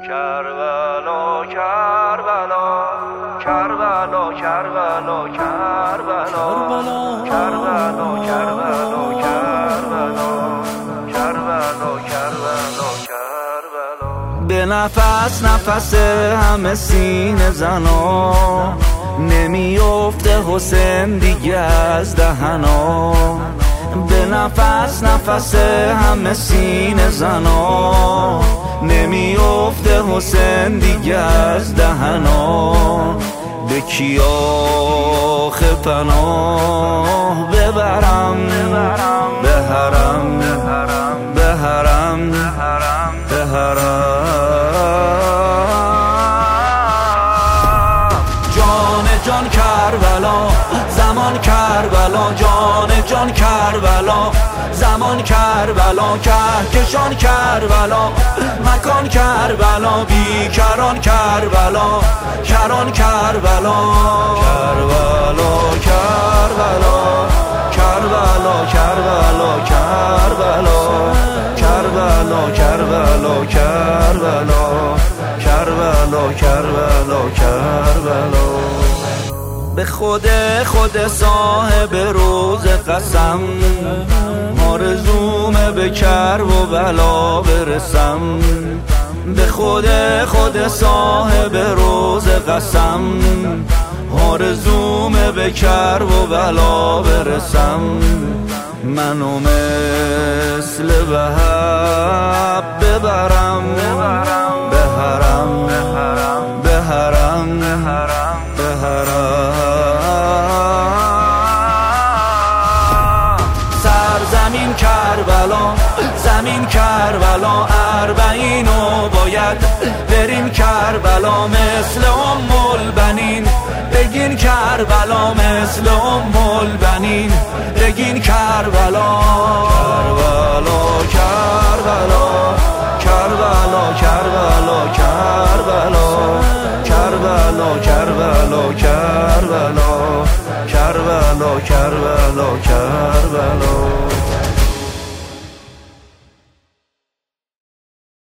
کربلا کربلا کربلا کربلا کربلا کربلا کربلا کربلا کربلا کربلا کربلا. به نفس نفس همه سینه زنا نمیفته حسین دیگه از دهنا. به نفس نفس همه سینه زنا نمیفته حسین دیگه از دهنا. به کیاخ پناه ببرم به حرم به حرم به حرم. جان جان کربلا زمان کربلا جان جان کربلا زمان کربلا کهکشان کربلا مکان کربلا بیکران کربلا کران کربلا کربلا کربلا کربلا کربلا کربلا کربلا کربلا کربلا کربلا کربلا کربلا. به خود صاحب روز قسم آرزومه به کرب و بلا برسم. به خود صاحب روز قسم آرزومه به کرب و بلا برسم. منو مثل وهب ببرم به حرم به حرم به حرم. سرزمین کربلا زمین کربلا اربعینو باید بریم کربلا مثل البنین بگین کربلا مثل البنین بگین کربلا کربلا کربلا کربلا کربلا کربلا کربلا کربلا کربلا کربلا کربلا کربلا.